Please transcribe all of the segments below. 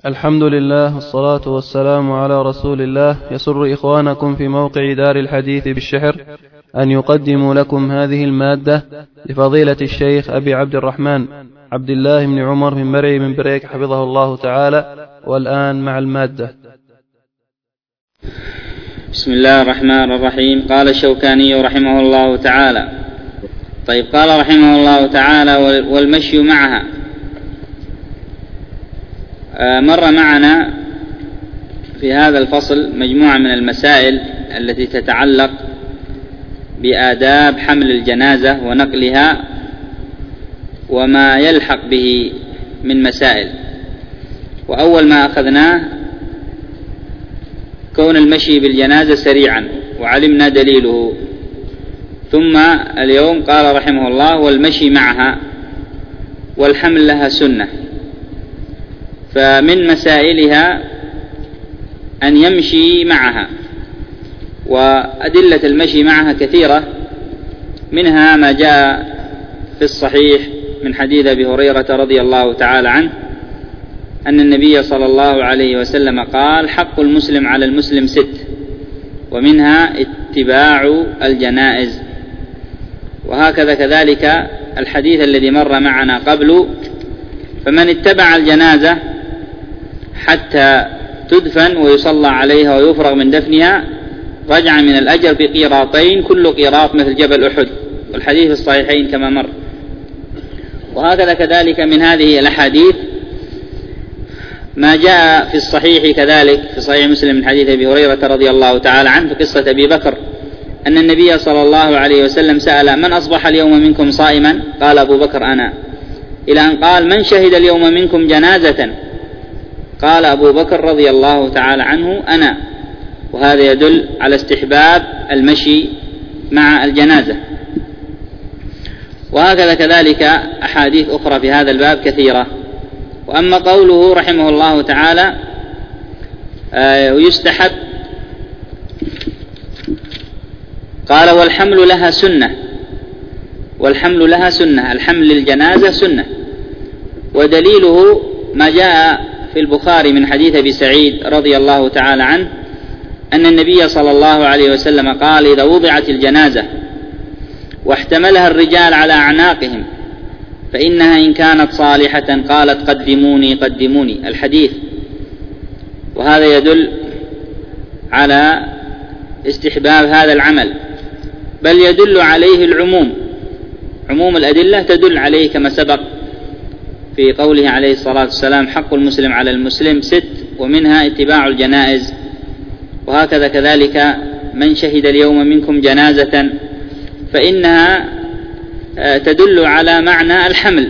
الحمد لله والصلاة والسلام على رسول الله. يسر إخوانكم في موقع دار الحديث بالشحر أن يقدموا لكم هذه المادة لفضيلة الشيخ أبي عبد الرحمن عبد الله بن عمر بن مرعي من بريك حفظه الله تعالى. والآن مع المادة. بسم الله الرحمن الرحيم. قال الشوكاني رحمه الله تعالى: طيب، قال رحمه الله تعالى: والمشي معها. مر معنا في هذا الفصل مجموعة من المسائل التي تتعلق بآداب حمل الجنازة ونقلها وما يلحق به من مسائل. وأول ما أخذناه كون المشي بالجنازة سريعا، وعلمنا دليله. ثم اليوم قال رحمه الله: والمشي معها والحمل لها سنة. فمن مسائلها أن يمشي معها، وأدلة المشي معها كثيرة، منها ما جاء في الصحيح من حديث أبي هريرة رضي الله تعالى عنه أن النبي صلى الله عليه وسلم قال: حق المسلم على المسلم 6، ومنها اتباع الجنائز. وهكذا كذلك الحديث الذي مر معنا قبل: فمن اتبع الجنازة حتى تدفن ويصلى عليها ويفرغ من دفنها رجع من الأجر بقيراطين، كل قيراط مثل جبل أحد، والحديث في الصحيحين كما مر. وهكذا كذلك من هذه الأحاديث ما جاء في الصحيح كذلك في صحيح مسلم من حديث أبي هريرة رضي الله تعالى عنه في قصة أبي بكر أن النبي صلى الله عليه وسلم سأل: من أصبح اليوم منكم صائما؟ قال أبو بكر: أنا. إلى أن قال: من شهد اليوم منكم جنازة؟ قال أبو بكر رضي الله تعالى عنه: أنا. وهذا يدل على استحباب المشي مع الجنازة. وهكذا كذلك أحاديث أخرى في هذا الباب كثيرة. وأما قوله رحمه الله تعالى: ويستحب، قال: والحمل لها سنة. والحمل لها سنة، الحمل للجنازة سنة. ودليله ما جاء في البخاري من حديث أبي سعيد رضي الله تعالى عنه أن النبي صلى الله عليه وسلم قال: إذا وضعت الجنازة واحتملها الرجال على أعناقهم فإنها إن كانت صالحة قالت: قدموني قدموني، الحديث. وهذا يدل على استحباب هذا العمل، بل يدل عليه العموم، عموم الأدلة تدل عليه كما سبق في قوله عليه الصلاة والسلام: حق المسلم على المسلم 6، ومنها اتباع الجنائز. وهكذا كذلك من شهد اليوم منكم جنازة فإنها تدل على معنى الحمل.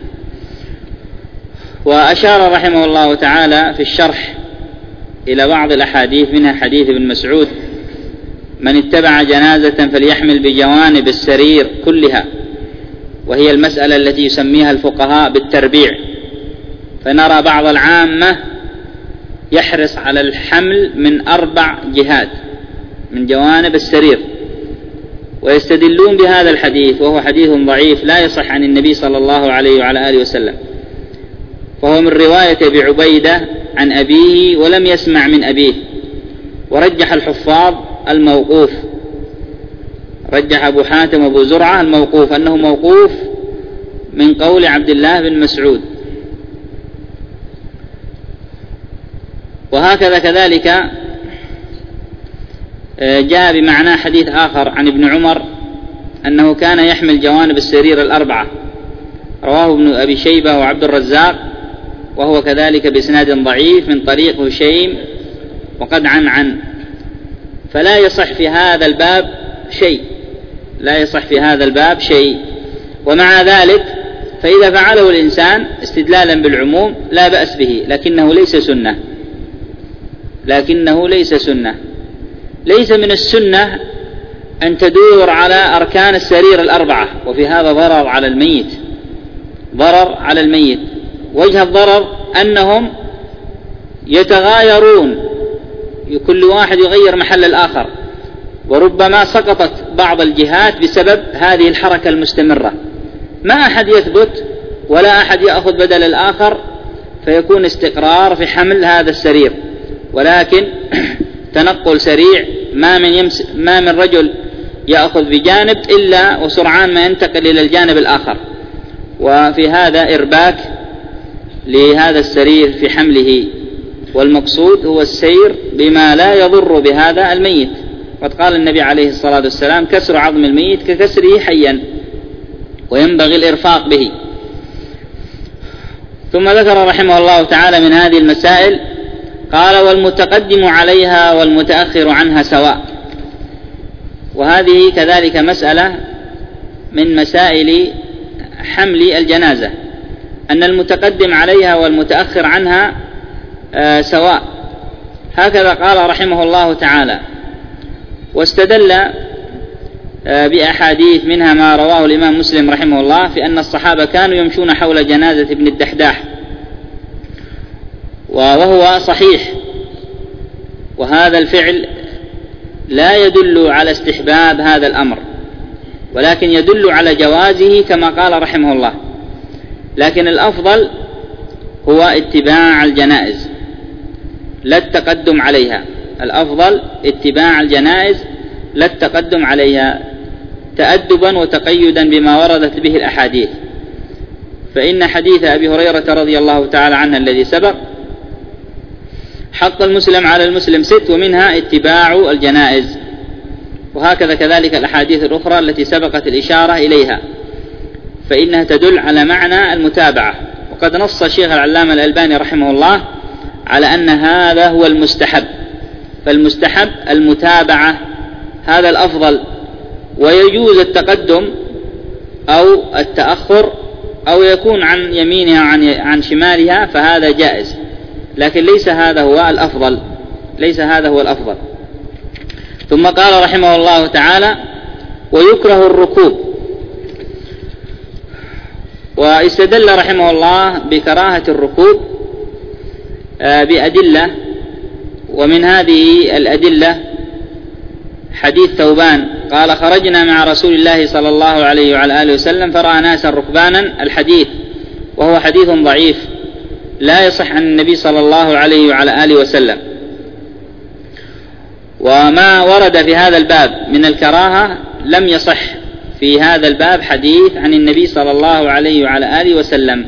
وأشار رحمه الله تعالى في الشرح إلى بعض الأحاديث، منها حديث ابن مسعود: من اتبع جنازة فليحمل بجوانب السرير كلها، وهي المسألة التي يسميها الفقهاء بالتربيع. فنرى بعض العامة يحرص على الحمل من 4 جهات من جوانب السرير، ويستدلون بهذا الحديث، وهو حديث ضعيف لا يصح عن النبي صلى الله عليه وعلى آله وسلم، فهو من رواية أبي عبيدة عن أبيه ولم يسمع من أبيه. ورجح الحفاظ الموقوف، رجح أبو حاتم وأبو زرعة الموقوف أنه موقوف من قول عبد الله بن مسعود. وهكذا كذلك جاء بمعنى حديث آخر عن ابن عمر أنه كان يحمل جوانب السرير 4، رواه ابن أبي شيبة وعبد الرزاق، وهو كذلك بإسناد ضعيف من طريق هشيم وقد عن. فلا يصح في هذا الباب شيء، لا يصح في هذا الباب شيء. ومع ذلك فإذا فعله الإنسان استدلالا بالعموم لا بأس به، لكنه ليس سنة. ليس من السنة أن تدور على أركان السرير 4، وفي هذا ضرر على الميت. وجه الضرر أنهم يتغايرون، كل واحد يغير محل الآخر، وربما سقطت بعض الجهات بسبب هذه الحركة المستمرة. ما أحد يثبت ولا أحد يأخذ بدل الآخر فيكون استقرار في حمل هذا السرير، ولكن تنقل سريع، ما من رجل يأخذ بجانب إلا وسرعان ما ينتقل إلى الجانب الآخر، وفي هذا إرباك لهذا السرير في حمله، والمقصود هو السير بما لا يضر بهذا الميت. قد قال النبي عليه الصلاة والسلام: كسر عظم الميت ككسره حيا، وينبغي الإرفاق به. ثم ذكر رحمه الله تعالى من هذه المسائل، قال: والمتقدم عليها والمتأخر عنها سواء. وهذه كذلك مسألة من مسائل حمل الجنازة، أن المتقدم عليها والمتأخر عنها سواء، هكذا قال رحمه الله تعالى. واستدل بأحاديث منها ما رواه الإمام مسلم رحمه الله في أن الصحابة كانوا يمشون حول جنازة ابن الدحداح، وهو صحيح، وهذا الفعل لا يدل على استحباب هذا الأمر، ولكن يدل على جوازه كما قال رحمه الله. لكن الأفضل هو اتباع الجنائز لا التقدم عليها، الأفضل اتباع الجنائز لا التقدم عليها، تأدبا وتقيدا بما وردت به الأحاديث. فإن حديث أبي هريرة رضي الله تعالى عنه الذي سبق: حق المسلم على المسلم 6، ومنها اتباع الجنائز. وهكذا كذلك الأحاديث الأخرى التي سبقت الإشارة إليها، فإنها تدل على معنى المتابعة. وقد نص الشيخ العلامة الألباني رحمه الله على أن هذا هو المستحب، فالمستحب المتابعة، هذا الأفضل، ويجوز التقدم أو التأخر أو يكون عن يمينها عن شمالها، فهذا جائز، لكن ليس هذا هو الأفضل، ليس هذا هو الأفضل. ثم قال رحمه الله تعالى: ويكره الركوب. واستدل رحمه الله بكراهة الركوب بأدلة، ومن هذه الأدلة حديث ثوبان قال: خرجنا مع رسول الله صلى الله عليه وعلى آله وسلم فرأى ناسا ركبانا، الحديث، وهو حديث ضعيف لا يصح عن النبي صلى الله عليه وعلى آله وسلم. وما ورد في هذا الباب من الكراهة لم يصح في هذا الباب حديث عن النبي صلى الله عليه وعلى آله وسلم،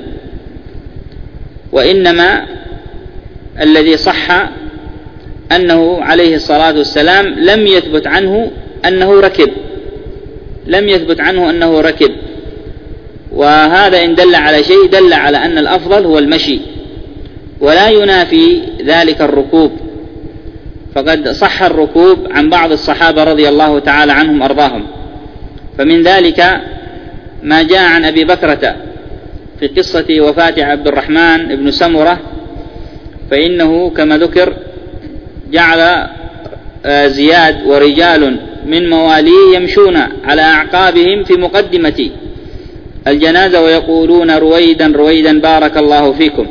وإنما الذي صح أنه عليه الصلاة والسلام لم يثبت عنه أنه ركب، لم يثبت عنه أنه ركب. وهذا إن دل على شيء دل على أن الأفضل هو المشي، ولا ينافي ذلك الركوب، فقد صح الركوب عن بعض الصحابة رضي الله تعالى عنهم أرضاهم. فمن ذلك ما جاء عن أبي بكرة في قصة وفاة عبد الرحمن بن سمرة، فإنه كما ذكر جعل زياد ورجال من مواليه يمشون على أعقابهم في مقدمة الجنازة ويقولون: رويدا رويدا بارك الله فيكم.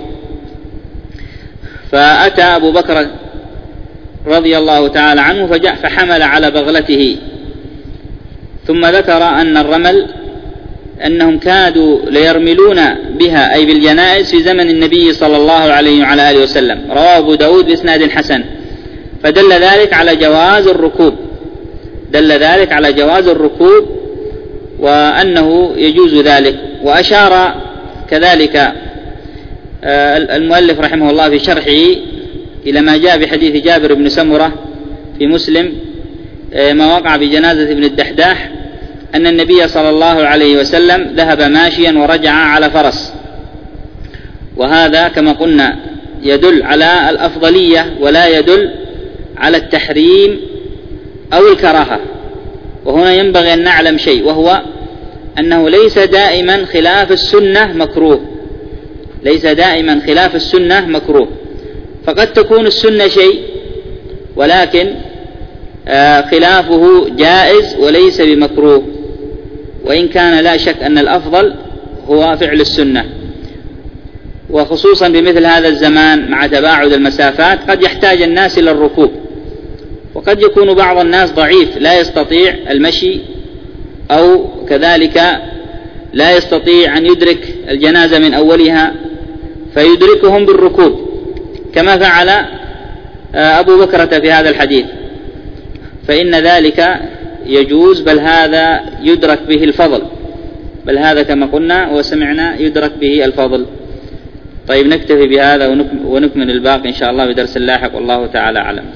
فأتى أبو بكر رضي الله تعالى عنه فجاء فحمل على بغلته، ثم ذكر أن الرمل أنهم كادوا ليرملون بها أي بالجنائز في زمن النبي صلى الله عليه وعلى آله وسلم، رواه أبو داود بإسناد حسن. فدل ذلك على جواز الركوب، دل ذلك على جواز الركوب وأنه يجوز ذلك. وأشار كذلك المؤلف رحمه الله في شرحه إلى ما جاء بحديث جابر بن سمرة في مسلم ما وقع بجنازة ابن الدحداح، أن النبي صلى الله عليه وسلم ذهب ماشيا ورجع على فرس، وهذا كما قلنا يدل على الأفضلية ولا يدل على التحريم أو الكراهة. وهنا ينبغي أن نعلم شيء، وهو أنه ليس دائما خلاف السنة مكروه، ليس دائما خلاف السنة مكروه، فقد تكون السنة شيء ولكن خلافه جائز وليس بمكروه، وإن كان لا شك أن الأفضل هو فعل السنة. وخصوصا بمثل هذا الزمان مع تباعد المسافات قد يحتاج الناس إلى الركوب، وقد يكون بعض الناس ضعيف لا يستطيع المشي أو كذلك لا يستطيع أن يدرك الجنازة من أولها، فيدركهم بالركوب كما فعل أبو بكرة في هذا الحديث، فإن ذلك يجوز، بل هذا يدرك به الفضل، بل هذا كما قلنا وسمعنا يدرك به الفضل. طيب نكتفي بهذا ونكمل الباقي إن شاء الله بدرس لاحق، والله تعالى أعلم.